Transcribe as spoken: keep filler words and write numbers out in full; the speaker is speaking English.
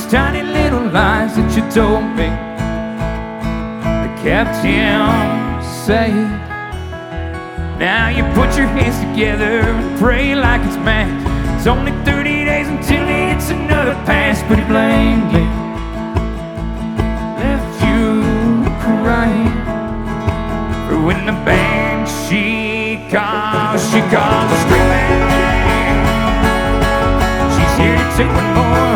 tiny little lies that you told me that kept him safe. Now you put your hands together and pray like it's math. It's only thirty days until he hits another pass, but he blamed me, left you crying. For when the band she calls, she calls screaming. She's here to take one more